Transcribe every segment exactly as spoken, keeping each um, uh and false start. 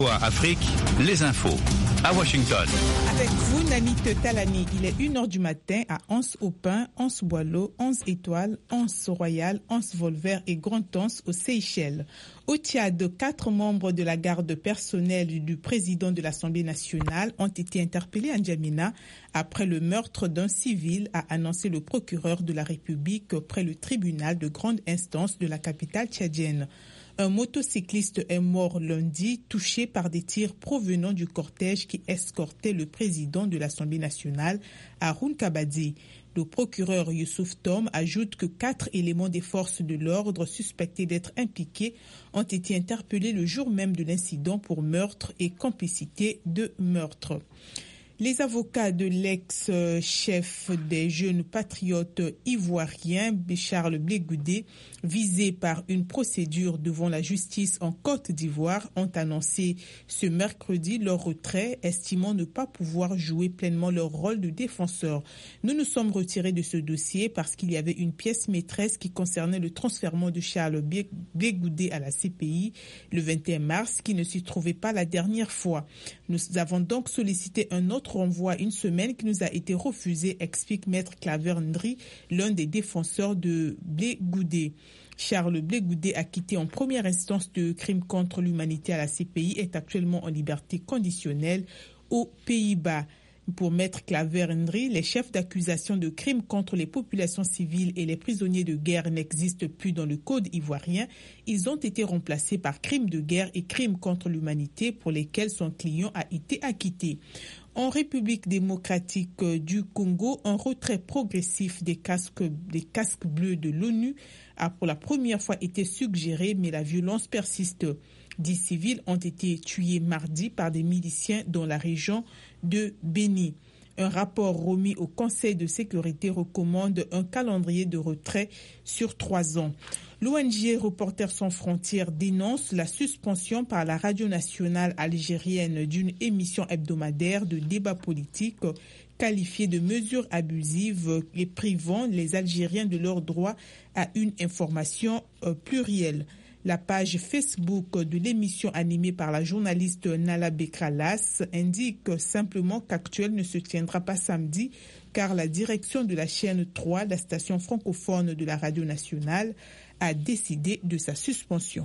Afrique, les infos à Washington. Avec vous, Nanit Talani, il est une heure du matin à Anse-au-Pin, Anse-Boileau, Anse-Étoile, Anse-Royal, Anse-Volver et Grand-Anse aux Seychelles. Au Tchad, quatre membres de la garde personnelle du président de l'Assemblée nationale ont été interpellés à N'Djamena après le meurtre d'un civil, a annoncé le procureur de la République près le tribunal de grande instance de la capitale tchadienne. Un motocycliste est mort lundi, touché par des tirs provenant du cortège qui escortait le président de l'Assemblée nationale, Haroun Kabadi. Le procureur Youssouf Tom ajoute que quatre éléments des forces de l'ordre suspectés d'être impliqués ont été interpellés le jour même de l'incident pour meurtre et complicité de meurtre. Les avocats de l'ex-chef des jeunes patriotes ivoiriens, Charles Blé Goudé, visés par une procédure devant la justice en Côte d'Ivoire, ont annoncé ce mercredi leur retrait, estimant ne pas pouvoir jouer pleinement leur rôle de défenseur. Nous nous sommes retirés de ce dossier parce qu'il y avait une pièce maîtresse qui concernait le transfèrement de Charles Blé Goudé à la C P I le vingt et un mars, qui ne s'y trouvait pas la dernière fois. Nous avons donc sollicité un autre renvoi une semaine qui nous a été refusé, explique Maître Claver Ndri, l'un des défenseurs de Blé Goudé. Charles Blé Goudé, acquitté en première instance de crimes contre l'humanité à la C P I, est actuellement en liberté conditionnelle aux Pays-Bas. Pour Maître Claver Ndri, les chefs d'accusation de crimes contre les populations civiles et les prisonniers de guerre n'existent plus dans le code ivoirien. Ils ont été remplacés par crimes de guerre et crimes contre l'humanité pour lesquels son client a été acquitté. En République démocratique du Congo, un retrait progressif des casques, des casques bleus de l'ONU a pour la première fois été suggéré, mais la violence persiste. Dix civils ont été tués mardi par des miliciens dans la région de Béni. Un rapport remis au Conseil de sécurité recommande un calendrier de retrait sur trois ans. L'O N G Reporters sans frontières dénonce la suspension par la radio nationale algérienne d'une émission hebdomadaire de débat politique qualifiée de mesures abusives et privant les Algériens de leur droit à une information plurielle. La page Facebook de l'émission animée par la journaliste Nala Bekralas indique simplement qu'Actuel ne se tiendra pas samedi car la direction de la chaîne trois, la station francophone de la radio nationale, a décidé de sa suspension.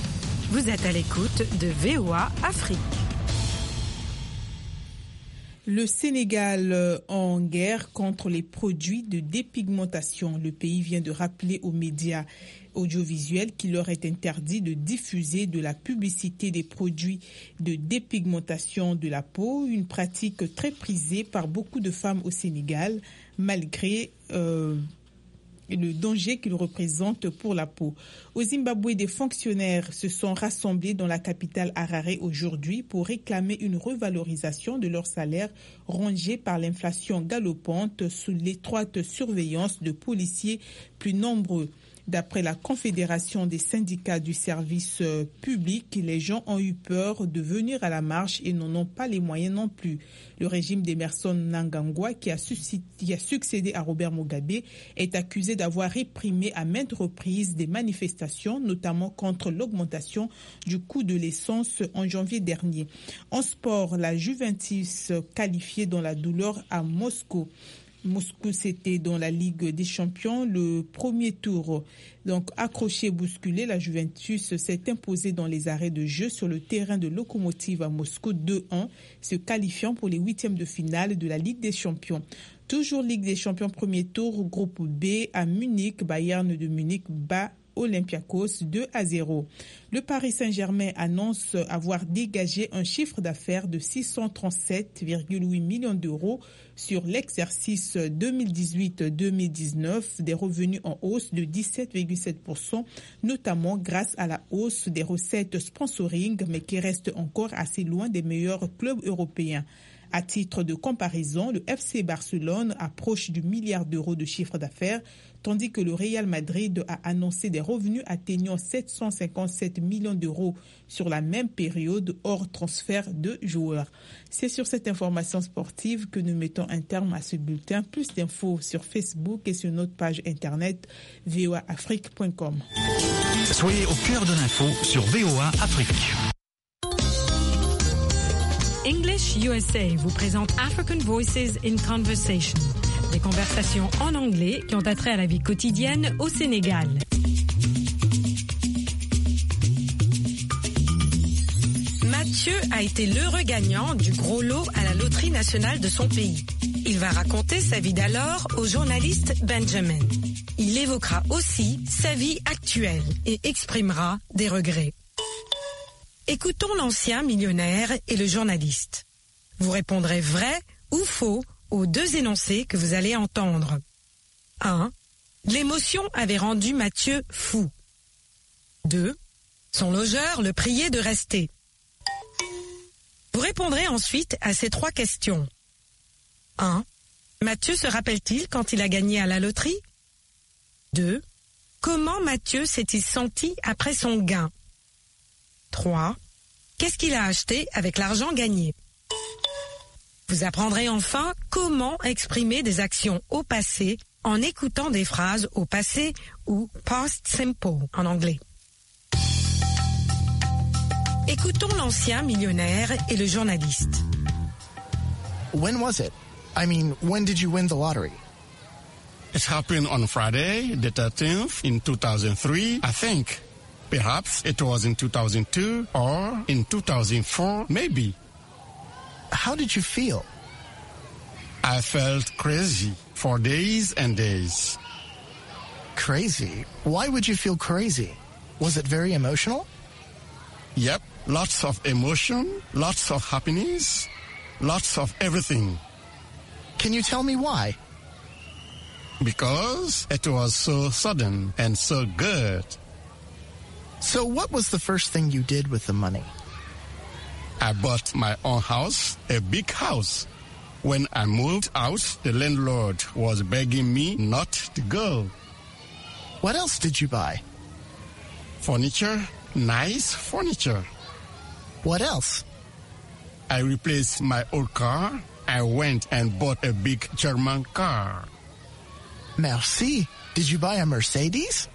Vous êtes à l'écoute de V O A Afrique. Le Sénégal en guerre contre les produits de dépigmentation. Le pays vient de rappeler aux médias audiovisuels qu'il leur est interdit de diffuser de la publicité des produits de dépigmentation de la peau, une pratique très prisée par beaucoup de femmes au Sénégal, malgré euh, le danger qu'il représente pour la peau. Au Zimbabwe, des fonctionnaires se sont rassemblés dans la capitale Harare aujourd'hui pour réclamer une revalorisation de leur salaire rongé par l'inflation galopante sous l'étroite surveillance de policiers plus nombreux. D'après la Confédération des syndicats du service public, les gens ont eu peur de venir à la marche et n'en ont pas les moyens non plus. Le régime d'Emerson Mnangagwa, qui a, qui a succédé à Robert Mugabe, est accusé d'avoir réprimé à maintes reprises des manifestations, notamment contre l'augmentation du coût de l'essence en janvier dernier. En sport, la Juventus qualifiée dans la douleur à Moscou. Moscou, c'était dans la Ligue des Champions, le premier tour. Donc, accroché, bousculé, la Juventus s'est imposée dans les arrêts de jeu sur le terrain de Lokomotiv à Moscou deux un, se qualifiant pour les huitièmes de finale de la Ligue des Champions. Toujours Ligue des Champions, premier tour, groupe B à Munich, Bayern de Munich bat Olympiakos deux à zéro. Le Paris Saint-Germain annonce avoir dégagé un chiffre d'affaires de six cent trente-sept virgule huit millions d'euros sur l'exercice deux mille dix-huit deux mille dix-neuf, des revenus en hausse de dix-sept virgule sept pour cent, notamment grâce à la hausse des recettes sponsoring, mais qui reste encore assez loin des meilleurs clubs européens. À titre de comparaison, le F C Barcelone approche du milliard d'euros de chiffre d'affaires, tandis que le Real Madrid a annoncé des revenus atteignant sept cent cinquante-sept millions d'euros sur la même période hors transfert de joueurs. C'est sur cette information sportive que nous mettons un terme à ce bulletin. Plus d'infos sur Facebook et sur notre page internet v o a afrique point com. Soyez au cœur de l'info sur V O A Afrique. English U S A vous présente African Voices in Conversation, des conversations en anglais qui ont attrait à la vie quotidienne au Sénégal. Mathieu a été l'heureux gagnant du gros lot à la loterie nationale de son pays. Il va raconter sa vie d'alors au journaliste Benjamin. Il évoquera aussi sa vie actuelle et exprimera des regrets. Écoutons l'ancien millionnaire et le journaliste. Vous répondrez vrai ou faux aux deux énoncés que vous allez entendre. un. L'émotion avait rendu Mathieu fou. deux. Son logeur le priait de rester. Vous répondrez ensuite à ces trois questions. un. Mathieu se rappelle-t-il quand il a gagné à la loterie? deux. Comment Mathieu s'est-il senti après son gain? trois. Qu'est-ce qu'il a acheté avec l'argent gagné? Vous apprendrez enfin comment exprimer des actions au passé en écoutant des phrases au passé ou past simple en anglais. Écoutons l'ancien millionnaire et le journaliste. When was it? I mean, when did you win the lottery? It happened on Friday, the thirteenth, in two thousand three, I think. Perhaps it was in two thousand two or in two thousand four, maybe. How did you feel? I felt crazy for days and days. Crazy? Why would you feel crazy? Was it very emotional? Yep, lots of emotion, lots of happiness, lots of everything. Can you tell me why? Because it was so sudden and so good. So what was the first thing you did with the money? I bought my own house, a big house. When I moved out, the landlord was begging me not to go. What else did you buy? Furniture, nice furniture. What else? I replaced my old car. I went and bought a big German car. Merci. Did you buy a Mercedes?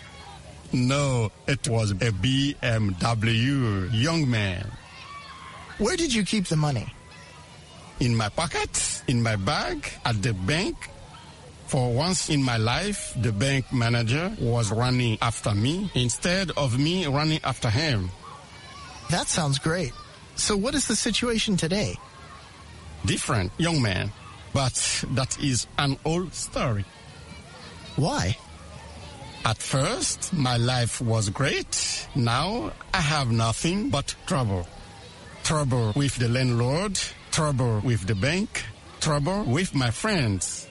No, it was a B M W, young man. Where did you keep the money? In my pocket, in my bag, at the bank. For once in my life, the bank manager was running after me instead of me running after him. That sounds great. So what is the situation today? Different, young man. But that is an old story. Why? At first, my life was great. Now, I have nothing but trouble. Trouble with the landlord, trouble with the bank, trouble with my friends.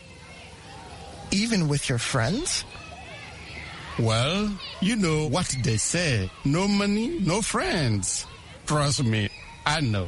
Even with your friends? Well, you know what they say. No money, no friends. Trust me, I know.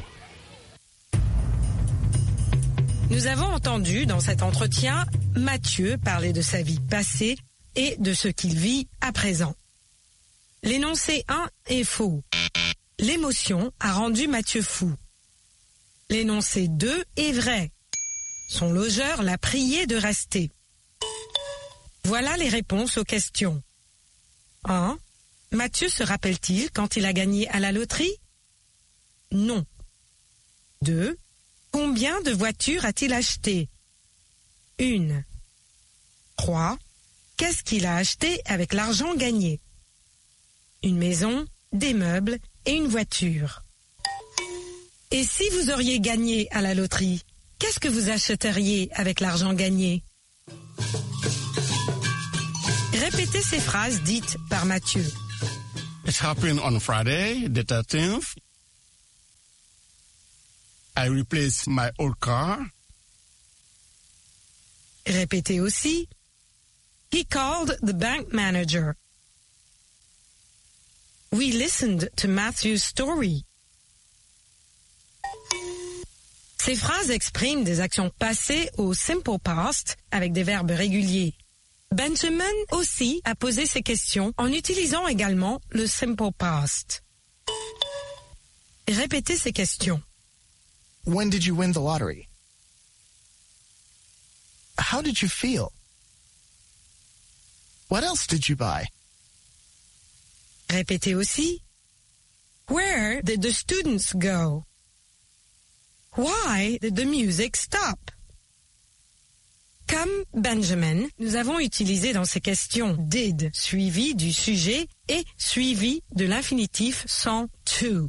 Nous avons entendu dans cet entretien Mathieu parler de sa vie passée et de ce qu'il vit à présent. L'énoncé un est faux. L'émotion a rendu Mathieu fou. L'énoncé deux est vrai. Son logeur l'a prié de rester. Voilà les réponses aux questions. un. Mathieu se rappelle-t-il quand il a gagné à la loterie? Non. deux. Combien de voitures a-t-il acheté? Une. trois. Qu'est-ce qu'il a acheté avec l'argent gagné? Une maison, des meubles et une voiture. Et si vous auriez gagné à la loterie, qu'est-ce que vous achèteriez avec l'argent gagné? Répétez ces phrases dites par Mathieu. It happened on Friday, the thirteenth. I replaced my old car. Répétez aussi. He called the bank manager. We listened to Matthew's story. Ces phrases expriment des actions passées au simple past avec des verbes réguliers. Benjamin aussi a posé ces questions en utilisant également le simple past. Répétez ces questions. When did you win the lottery? How did you feel? What else did you buy? Répétez aussi. Where did the students go? Why did the music stop? Comme Benjamin, nous avons utilisé dans ces questions did suivi du sujet et suivi de l'infinitif sans to.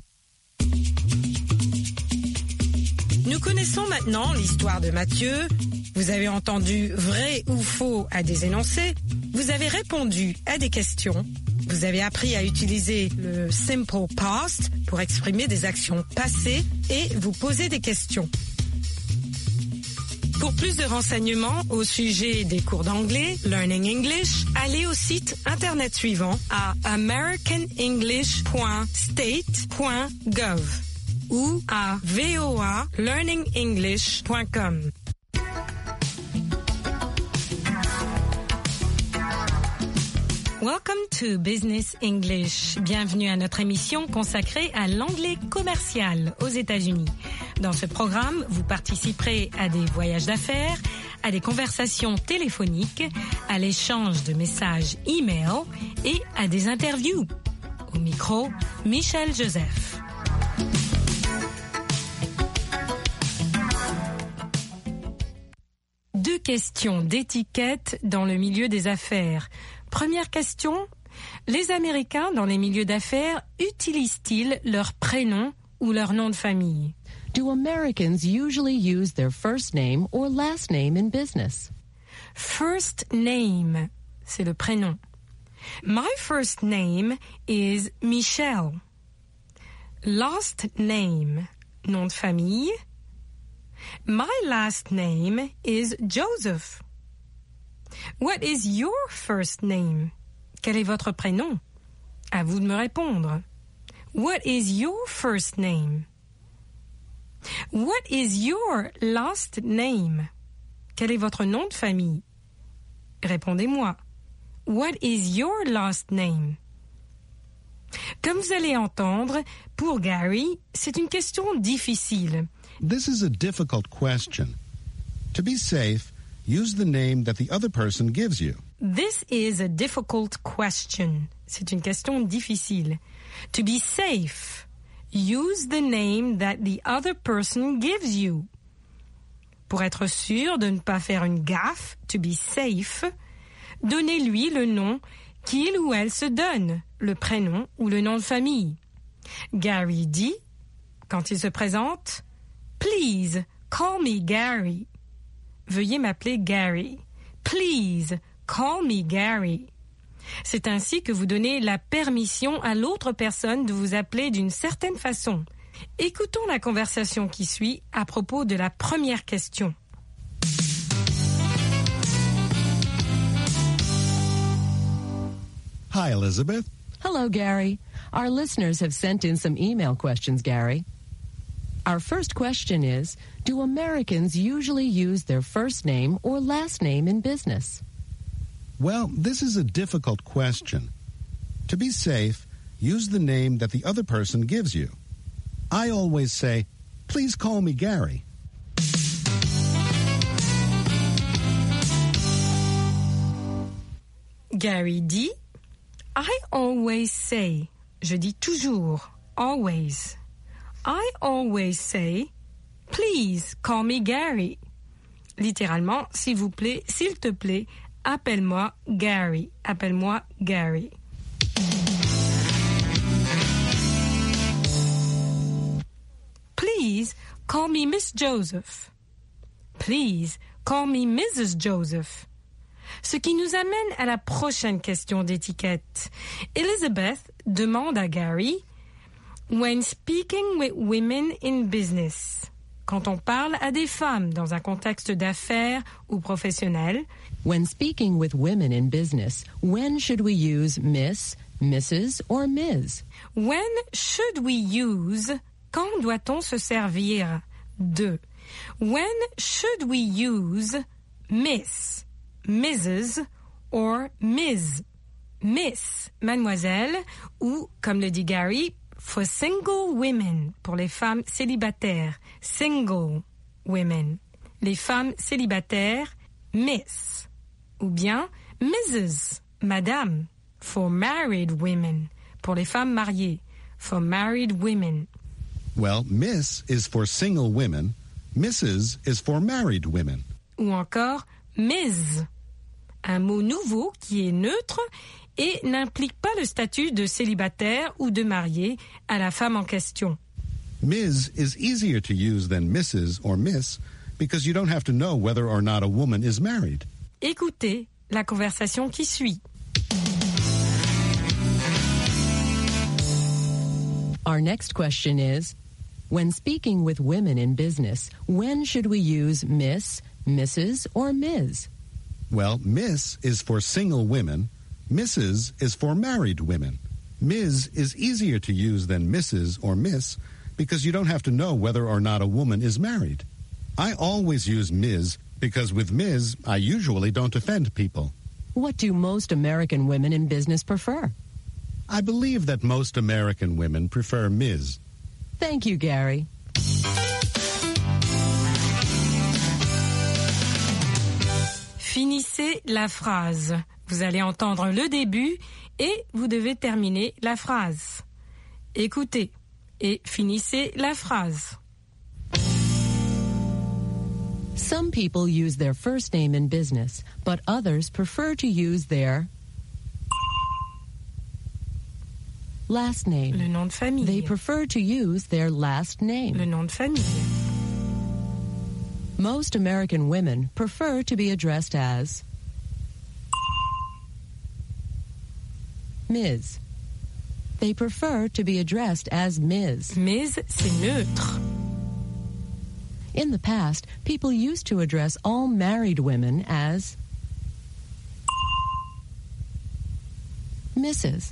Nous connaissons maintenant l'histoire de Mathieu. Vous avez entendu vrai ou faux à des énoncés. Vous avez répondu à des questions. Vous avez appris à utiliser le simple past pour exprimer des actions passées et vous poser des questions. Pour plus de renseignements au sujet des cours d'anglais, Learning English, allez au site internet suivant à american english point state point gov ou à v o a learning english point com. Welcome to Business English. Bienvenue à notre émission consacrée à l'anglais commercial aux États-Unis. Dans ce programme, vous participerez à des voyages d'affaires, à des conversations téléphoniques, à l'échange de messages e-mail et à des interviews. Au micro, Michel Joseph. Deux questions d'étiquette dans le milieu des affaires. Première question, les Américains dans les milieux d'affaires utilisent-ils leur prénom ou leur nom de famille? Do Americans usually use their first name or last name in business? First name, c'est le prénom. My first name is Michelle. Last name, nom de famille. My last name is Joseph. What is your first name? Quel est votre prénom? À vous de me répondre. What is your first name? What is your last name? Quel est votre nom de famille? Répondez-moi. What is your last name? Comme vous allez entendre, pour Gary, c'est une question difficile. This is a difficult question. To be safe, use the name that the other person gives you. This is a difficult question. C'est une question difficile. To be safe, use the name that the other person gives you. Pour être sûr de ne pas faire une gaffe, to be safe, donnez-lui le nom qu'il ou elle se donne, le prénom ou le nom de famille. Gary dit, quand il se présente, « Please, call me Gary ». Veuillez m'appeler Gary. Please, call me Gary. C'est ainsi que vous donnez la permission à l'autre personne de vous appeler d'une certaine façon. Écoutons la conversation qui suit à propos de la première question. Hi, Elizabeth. Hello, Gary. Our listeners have sent in some email questions, Gary. Our first question is, do Americans usually use their first name or last name in business? Well, this is a difficult question. To be safe, use the name that the other person gives you. I always say, please call me Gary. Gary dit, I always say, je dis toujours, always. I always say, please call me Gary. Littéralement, s'il vous plaît, s'il te plaît, appelle-moi Gary. Appelle-moi Gary. Please call me Miss Joseph. Please call me Missus Joseph. Ce qui nous amène à la prochaine question d'étiquette. Elizabeth demande à Gary, when speaking with women in business, quand on parle à des femmes dans un contexte d'affaires ou professionnel, when speaking with women in business, when should we use Miss, Missus or Miz? When should we use, quand doit-on se servir de? When should we use Miss, Missus or Miz? Miss, mademoiselle, ou, comme le dit Gary, for single women, pour les femmes célibataires, single women. Les femmes célibataires, Miss. Ou bien Missus, madame, for married women, pour les femmes mariées, for married women. Well, Miss is for single women. Missus is for married women. Ou encore Miz, un mot nouveau qui est neutre et n'implique pas le statut de célibataire ou de marié à la femme en question. Miz is easier to use than Missus or Miss because you don't have to know whether or not a woman is married. Écoutez la conversation qui suit. Our next question is, when speaking with women in business, when should we use Miss, Missus, or Miz? Well, Miss is for single women. Missus is for married women. Miz is easier to use than Missus or Miss because you don't have to know whether or not a woman is married. I always use Miz because with Miz, I usually don't offend people. What do most American women in business prefer? I believe that most American women prefer Miz. Thank you, Gary. Finissez la phrase. Vous allez entendre le début et vous devez terminer la phrase. Écoutez et finissez la phrase. Some people use their first name in business, but others prefer to use their last name. Le nom de famille. They prefer to use their last name. Le nom de famille. Most American women prefer to be addressed as Miz. They prefer to be addressed as Miz. Miz, c'est neutre. In the past, people used to address all married women as Missus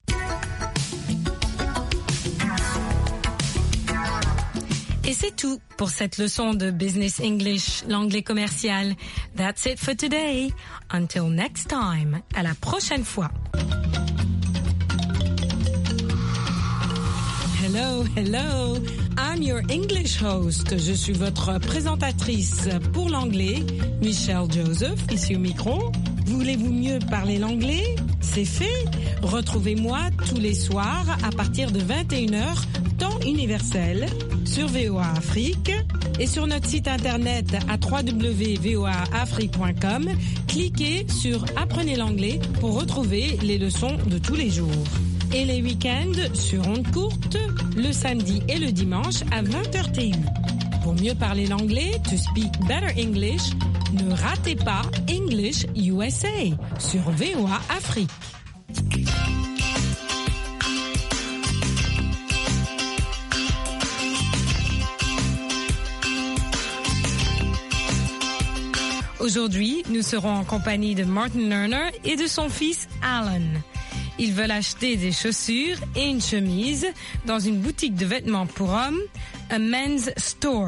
Et c'est tout pour cette leçon de Business English, l'anglais commercial. That's it for today. Until next time. À la prochaine fois. Hello, hello. I'm your English host. Je suis votre présentatrice pour l'anglais, Michelle Joseph, ici au micro. Voulez-vous mieux parler l'anglais? C'est fait. Retrouvez-moi tous les soirs à partir de vingt et une heures, temps universel, sur V O A Afrique et sur notre site internet à w w w point v o a afrique point com. Cliquez sur Apprenez l'anglais pour retrouver les leçons de tous les jours. Et les week-ends sur ondes courtes, le samedi et le dimanche à vingt heures T U. Pour mieux parler l'anglais, to speak better English, ne ratez pas English U S A sur V O A Afrique. Aujourd'hui, nous serons en compagnie de Martin Lerner et de son fils Alan. Ils veulent acheter des chaussures et une chemise dans une boutique de vêtements pour hommes, a men's store.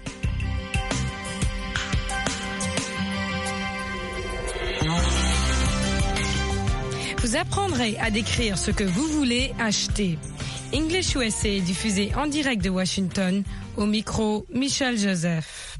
Vous apprendrez à décrire ce que vous voulez acheter. English U S A est diffusé en direct de Washington, au micro Michelle Joseph.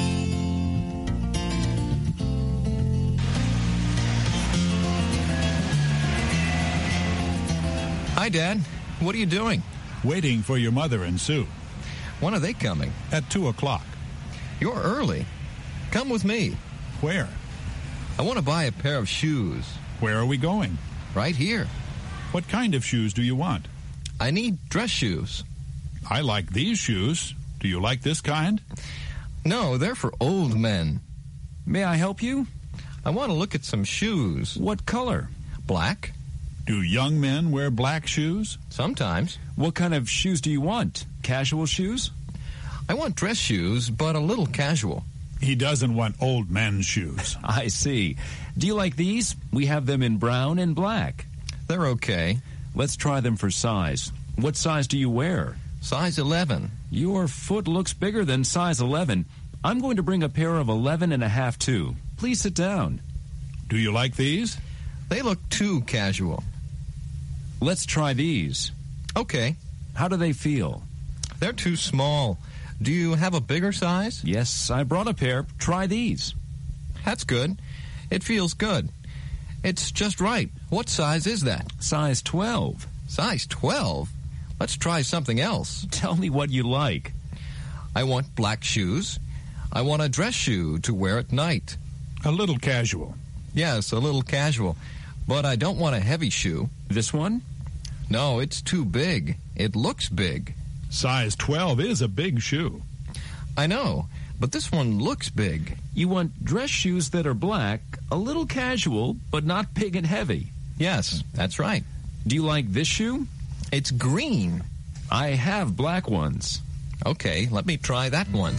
Hi, Dad. What are you doing? Waiting for your mother and Sue. When are they coming? At two o'clock. You're early. Come with me. Where? I want to buy a pair of shoes. Where are we going? Right here. What kind of shoes do you want? I need dress shoes. I like these shoes. Do you like this kind? No, they're for old men. May I help you? I want to look at some shoes. What color? Black. Do young men wear black shoes? Sometimes. What kind of shoes do you want? Casual shoes? I want dress shoes, but a little casual. He doesn't want old men's shoes. I see. Do you like these? We have them in brown and black. They're okay. Let's try them for size. What size do you wear? Size eleven. Your foot looks bigger than size eleven. I'm going to bring a pair of eleven and a half too. Please sit down. Do you like these? They look too casual. Let's try these. Okay. How do they feel? They're too small. Do you have a bigger size? Yes, I brought a pair. Try these. That's good. It feels good. It's just right. What size is that? Size twelve. Size twelve? Let's try something else. Tell me what you like. I want black shoes. I want a dress shoe to wear at night. A little casual. Yes, a little casual. But I don't want a heavy shoe. This one? No, it's too big. It looks big. Size twelve is a big shoe. I know, but this one looks big. You want dress shoes that are black, a little casual, but not big and heavy. Yes, that's right. Do you like this shoe? It's green. I have black ones. Okay, let me try that one.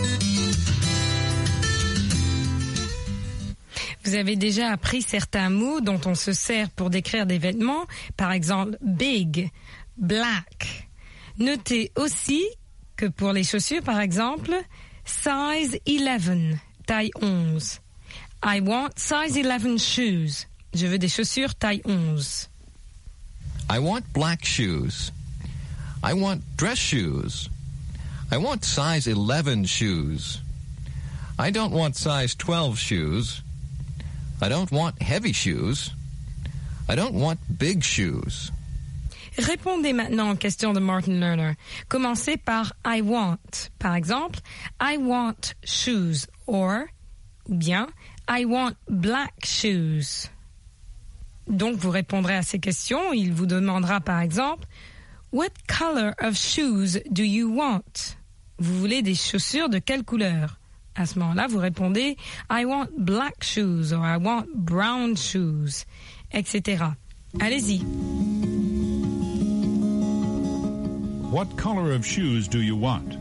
Vous avez déjà appris certains mots dont on se sert pour décrire des vêtements, par exemple big, black. Notez aussi que pour les chaussures, par exemple, size eleven, taille onze. I want size eleven shoes. Je veux des chaussures taille onze. I want black shoes. I want dress shoes. I want size eleven shoes. I don't want size twelve shoes. I don't want heavy shoes. I don't want big shoes. Répondez maintenant aux questions de Martin Lerner. Commencez par I want. Par exemple, I want shoes or, ou bien, I want black shoes. Donc, vous répondrez à ces questions. Il vous demandera par exemple, what color of shoes do you want? Vous voulez des chaussures de quelle couleur? À ce moment-là, vous répondez I want black shoes or I want brown shoes, et cetera. Allez-y. What color of shoes do you want?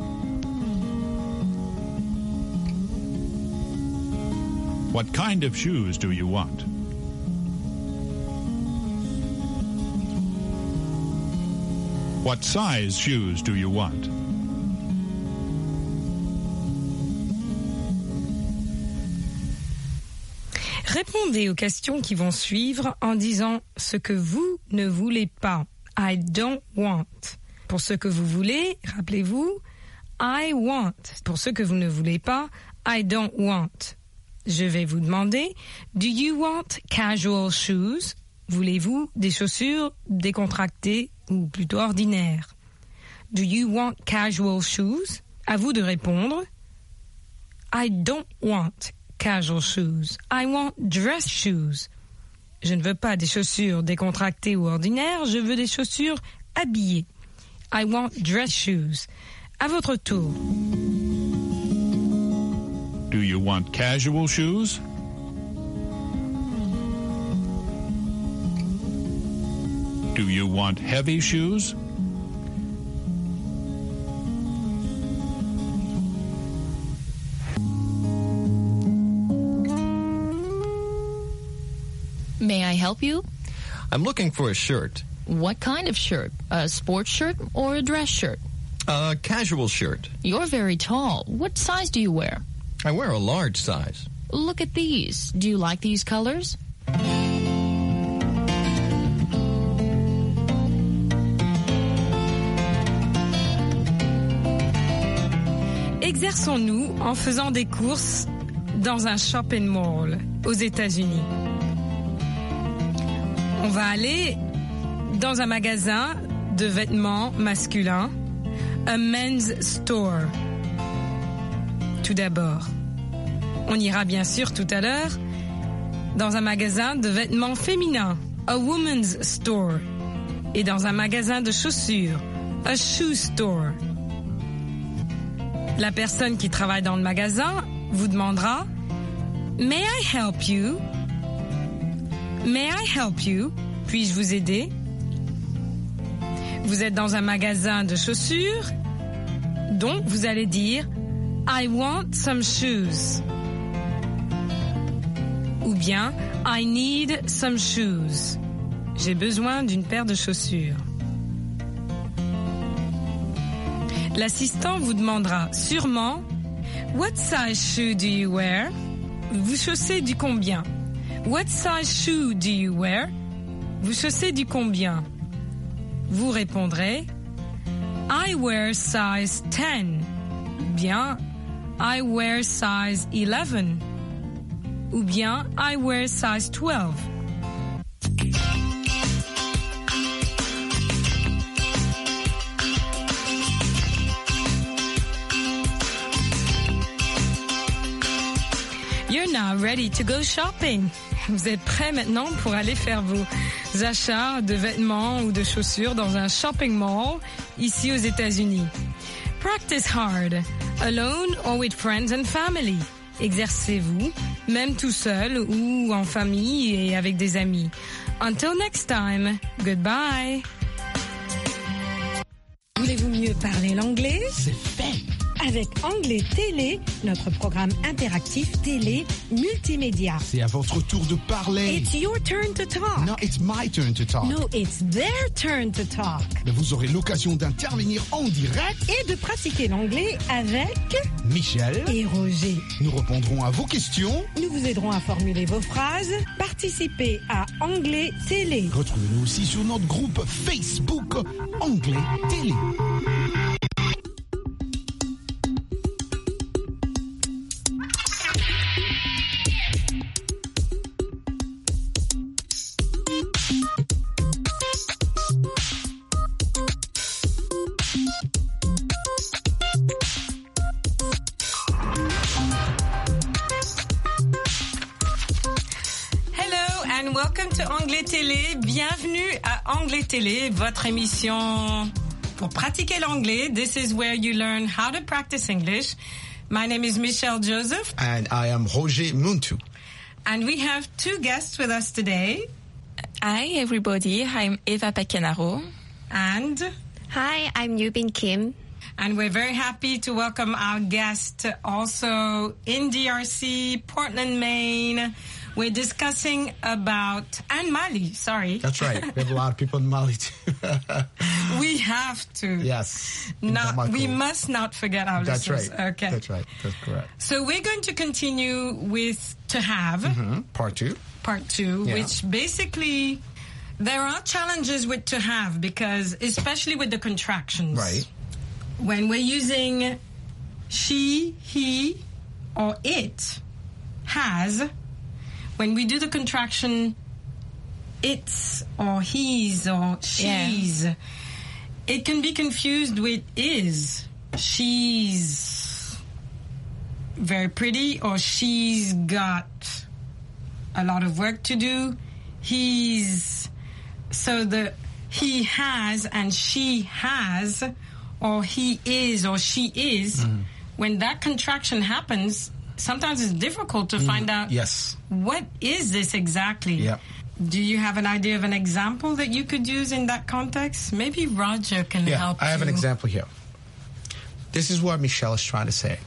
What kind of shoes do you want? What size shoes do you want? Répondez aux questions qui vont suivre en disant ce que vous ne voulez pas. I don't want. Pour ce que vous voulez, rappelez-vous, I want. Pour ce que vous ne voulez pas, I don't want. Je vais vous demander, do you want casual shoes? Voulez-vous des chaussures décontractées ou plutôt ordinaires? Do you want casual shoes? À vous de répondre, I don't want casual shoes. I want dress shoes. Je ne veux pas des chaussures décontractées ou ordinaires, je veux des chaussures habillées. I want dress shoes. À votre tour. Do you want casual shoes? Do you want heavy shoes? May I help you? I'm looking for a shirt. What kind of shirt? A sports shirt or a dress shirt? A casual shirt. You're very tall. What size do you wear? I wear a large size. Look at these. Do you like these colors? Exerçons-nous en faisant des courses dans un shopping mall aux États-Unis. On va aller dans un magasin de vêtements masculins, a men's store. Tout d'abord, on ira bien sûr tout à l'heure dans un magasin de vêtements féminins, a woman's store, et dans un magasin de chaussures, a shoe store. La personne qui travaille dans le magasin vous demandera « May I help you? May I help you? Puis-je vous aider? » Vous êtes dans un magasin de chaussures, donc vous allez dire « I want some shoes » ou bien « I need some shoes ». J'ai besoin d'une paire de chaussures. L'assistant vous demandera sûrement « What size shoe do you wear? » Vous chaussez du combien? What size shoe do you wear? Vous chaussez du combien? Vous répondrez I wear size ten. Bien I wear size eleven. Ou bien I wear size twelve. You're now ready to go shopping. Vous êtes prêts maintenant pour aller faire vos achats de vêtements ou de chaussures dans un shopping mall ici aux États-Unis. Practice hard, alone or with friends and family. Exercez-vous, même tout seul ou en famille et avec des amis. Until next time, goodbye. Voulez-vous mieux parler l'anglais? C'est fait! Avec Anglais Télé, notre programme interactif télé multimédia. C'est à votre tour de parler. It's your turn to talk. No, it's my turn to talk. No, it's their turn to talk. Mais vous aurez l'occasion d'intervenir en direct et de pratiquer l'anglais avec Michel et Roger. Nous répondrons à vos questions. Nous vous aiderons à formuler vos phrases. Participez à Anglais Télé. Retrouvez-nous aussi sur notre groupe Facebook Anglais Télé. Welcome to Anglais Télé. Bienvenue à Anglais Télé, votre émission pour pratiquer l'anglais. This is where you learn how to practice English. My name is Michelle Joseph. And I am Roger Muntu. And we have two guests with us today. Hi, everybody. I'm Eva Pacanaro. And... Hi, I'm Yubin Kim. And we're very happy to welcome our guest also in D R C, Portland, Maine. We're discussing about, and Mali, sorry. That's right. We have a lot of people in Mali too. We have to. Yes. Not, we must not forget our That's listeners. right. Okay. That's right. That's correct. So we're going to continue with to have. Mm-hmm. Part two. Part two, yeah. which basically, there are challenges with to have because, especially with the contractions. Right. When we're using she, he, or it, has, when we do the contraction it's or he's or she's, yeah. It can be confused with is. She's very pretty or she's got a lot of work to do. He's, so the he has and she has or he is or she is, mm. when that contraction happens, sometimes it's difficult to mm. find out yes. what is this exactly. Yep. Do you have an idea of an example that you could use in that context? Maybe Roger can yeah, help I have you. an example here. This is what Michelle is trying to say.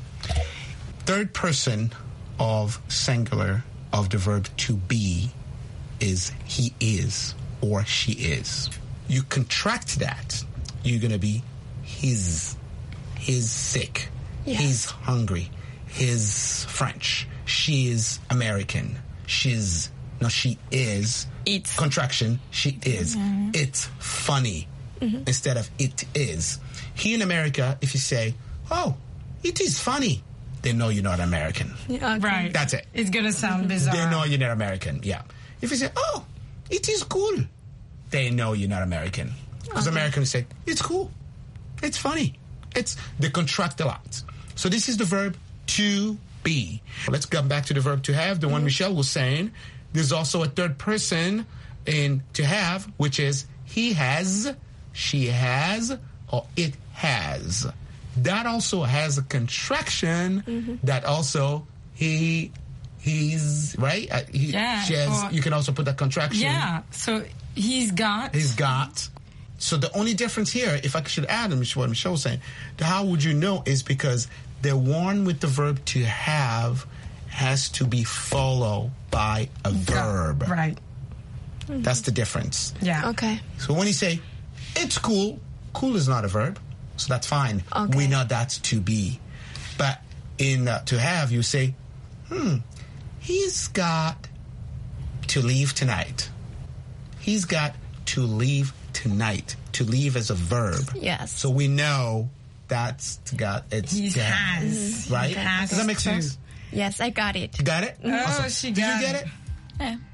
Third person of singular of the verb to be is he is or she is. You contract that, you're going to be his. He's sick. Yes. He's hungry. He's French. She is American. She's, no, she is. It's. Contraction, she is. Mm-hmm. It's funny mm-hmm. instead of it is. Here in America, if you say, oh, it is funny, they know you're not American. Yeah, okay. Right. That's it. It's going to sound bizarre. They know you're not American, yeah. If you say, oh, it is cool, they know you're not American. Because okay. Americans say, it's cool. It's funny. It's, they contract a lot. So this is the verb to be. Let's come back to the verb to have, the mm-hmm. one Michelle was saying. There's also a third person in to have, which is he has, she has, or it has. That also has a contraction mm-hmm. that also he, he's, right? Uh, he, yeah. She has, or, you can also put that contraction. Yeah, so he's got. He's got. So the only difference here, if I should add what Michelle was saying, how would you know is because the one with the verb to have has to be followed by a verb. Right. Mm-hmm. That's the difference. Yeah. Okay. So when you say, it's cool, cool is not a verb, so that's fine. Okay. We know that's to be. But in uh, to have, you say, hmm, he's got to leave tonight. He's got to leave tonight. To leave as a verb. Yes. So we know that's got it's he has right. Has Does that make sense? Yes, I got it. You got it? Oh, awesome. she Did got you get it. it? Yeah.